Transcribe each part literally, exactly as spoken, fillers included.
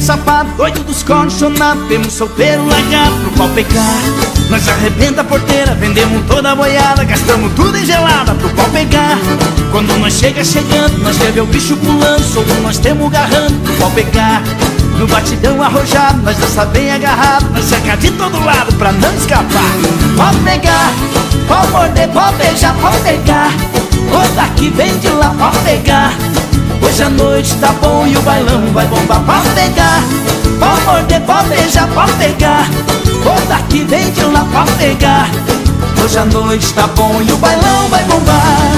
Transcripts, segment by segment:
sapato, doido dos condicionados. Temos solteiro largado pro pau pegar. Nós arrebenta a porteira, vendemos toda a boiada, gastamos tudo em gelada pro pau pegar. Quando nós chega chegando, nós quer ver o bicho pulando, solto nós temos garrando pro pau pegar. No batidão arrojado, nós dança bem agarrado, nós cerca de todo lado pra não escapar. Pode pegar, pode morder, pode beijar, pode pegar. O daqui vem de lá, pode pegar. Hoje a noite tá bom e o bailão vai bombar. Pode pegar, pode morder, pode beijar, pode pegar. O daqui vem de lá, pode pegar. Hoje a noite tá bom e o bailão vai bombar.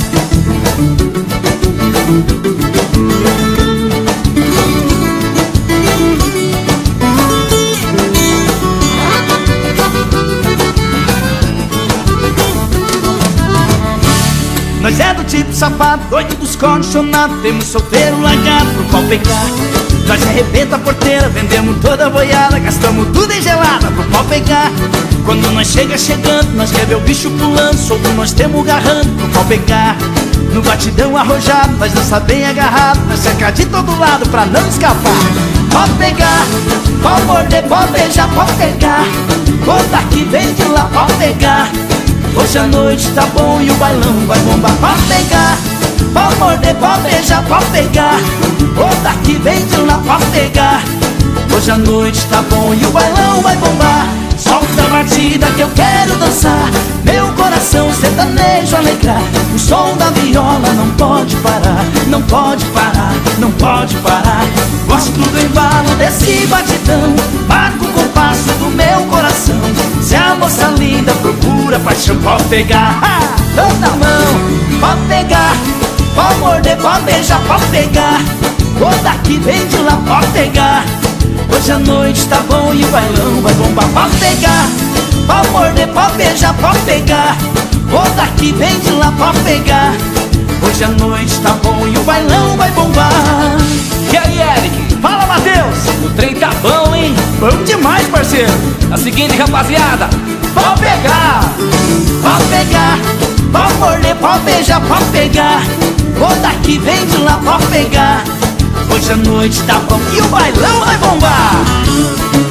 Nós é do tipo sapato, doido dos condicionados. Temos solteiro largado pro pau pegar. Nós arrebenta a porteira, vendemos toda a boiada, gastamos tudo em gelada pro pau pegar. Quando nós chega chegando, nós quer ver o bicho pulando, solto nós temos garrando pro pau pegar. No batidão arrojado, nós dança bem agarrado, nós cerca de todo lado pra não escapar. Pode pegar, pode morder, pode beijar, pode pegar. O daqui vem de lá, pode pegar. Hoje a noite tá bom e o bailão vai bombar. Pode pegar, pode morder, pode beijar, pode pegar. O daqui vem de lá, pode pegar. Hoje a noite tá bom e o bailão vai bombar. Solta a batida que eu quero dançar, meu coração sertanejo alegrar. O som da viola não pode parar, não pode parar, não pode parar. Gosto do embalo desse batidão, marca o compasso do meu coração. Se a moça linda procura paixão, pode pegar, ah, toda mão. Pode pegar, pode morder, pode beijar, pode pegar. O daqui vem de lá, pode pegar. Hoje a noite tá bom e o bailão vai bombar. Pode pegar, pode morder, pode beijar, pode pegar. O daqui vem de lá, pode pegar. Hoje a noite tá bom e o bailão vai bombar. E aí, Eric? Fala, Matheus! O trem tá bom, hein? Bom demais, parceiro! É o seguinte, rapaziada, pode pegar, pode pegar, pode morder, pode beijar, pode pegar. O daqui vem de lá, pode pegar. Hoje a noite tá bom e o bailão vai bombar.